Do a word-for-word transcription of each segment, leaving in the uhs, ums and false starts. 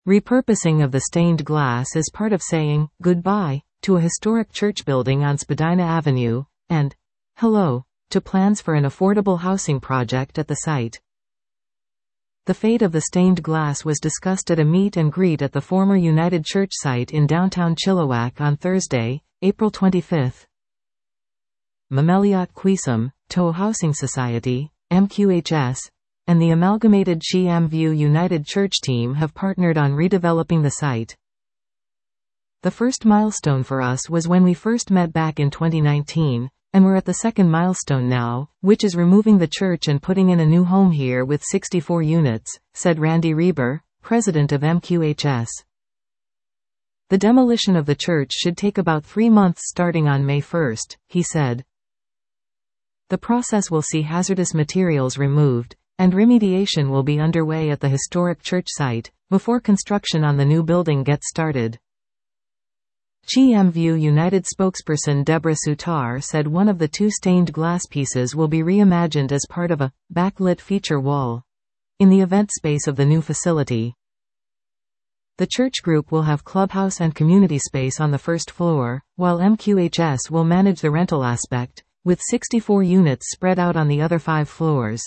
Repurposing of the stained glass is part of saying goodbye to a historic church building on Spadina Avenue, and hello to plans for an affordable housing project at the site. The fate of the stained glass was discussed at a meet and greet at the former United Church site in downtown Chilliwack on Thursday, April twenty-fifth. Mameliat Quisum, Toho Housing Society, M Q H S, and the amalgamated Chi-Am-View United Church team have partnered on redeveloping the site. The first milestone for us was when we first met back in twenty nineteen, and we're at the second milestone now, which is removing the church and putting in a new home here with sixty-four units, said Randy Reber, president of M Q H S. The demolition of the church should take about three months starting on May first, he said. The process will see hazardous materials removed, and remediation will be underway at the historic church site, before construction on the new building gets started. Chi-Am-View United spokesperson Deborah Sutar said one of the two stained glass pieces will be reimagined as part of a backlit feature wall in the event space of the new facility. The church group will have clubhouse and community space on the first floor, while M Q H S will manage the rental aspect, with sixty-four units spread out on the other five floors.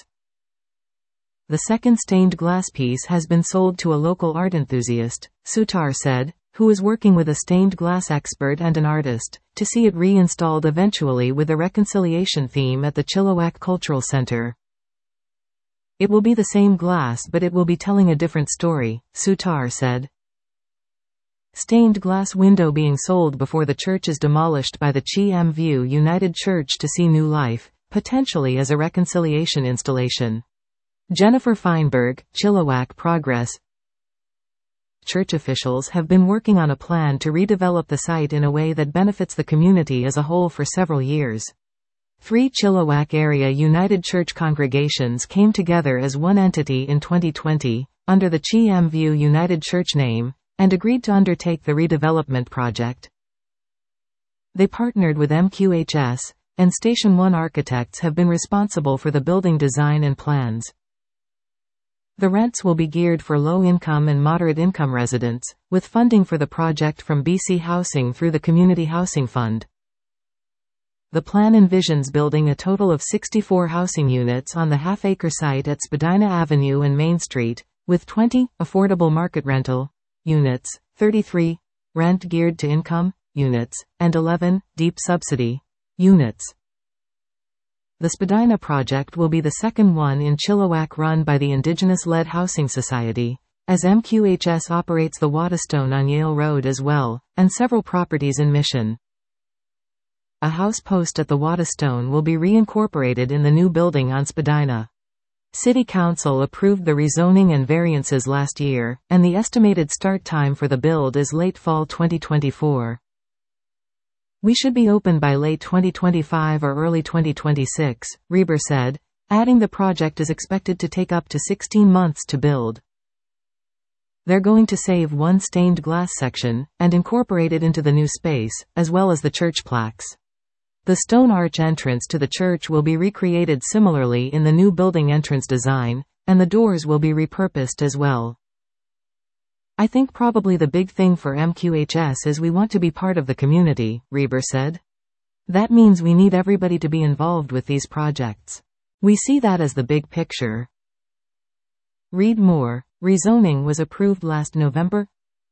The second stained glass piece has been sold to a local art enthusiast, Sutar said, who is working with a stained glass expert and an artist, to see it reinstalled eventually with the reconciliation theme at the Chilliwack Cultural Center. It will be the same glass but it will be telling a different story, Sutar said. Stained glass window being sold before the church is demolished by the Chi-Am-View United Church to see new life, potentially as a reconciliation installation. Jennifer Feinberg, Chilliwack Progress. Church officials have been working on a plan to redevelop the site in a way that benefits the community as a whole for several years. Three Chilliwack area United Church congregations came together as one entity in twenty twenty, under the Chi-Am-View United Church name, and agreed to undertake the redevelopment project. They partnered with M Q H S, and Station One Architects have been responsible for the building design and plans. The rents will be geared for low-income and moderate-income residents, with funding for the project from B C Housing through the Community Housing Fund. The plan envisions building a total of sixty-four housing units on the half-acre site at Spadina Avenue and Main Street, with twenty affordable market rental units, thirty-three rent geared to income units, and eleven deep subsidy units. The Spadina project will be the second one in Chilliwack run by the Indigenous-led Housing Society, as M Q H S operates the Waterstone on Yale Road as well, and several properties in Mission. A house post at the Waterstone will be reincorporated in the new building on Spadina. City Council approved the rezoning and variances last year, and the estimated start time for the build is late fall twenty twenty-four. We should be open by late twenty twenty-five or early twenty twenty-six, Reber said, adding the project is expected to take up to sixteen months to build. They're going to save one stained glass section, and incorporate it into the new space, as well as the church plaques. The stone arch entrance to the church will be recreated similarly in the new building entrance design, and the doors will be repurposed as well. I think probably the big thing for M Q H S is we want to be part of the community, Reber said. That means we need everybody to be involved with these projects. We see that as the big picture. Read more. Rezoning was approved last November.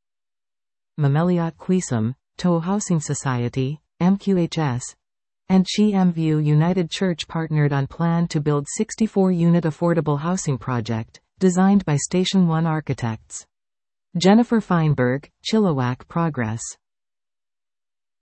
Mameliat Quisum, Toho Housing Society, M Q H S, and Chi-Am-View United Church partnered on plan to build sixty-four unit affordable housing project, designed by Station One Architects. Jennifer Feinberg, Chilliwack Progress.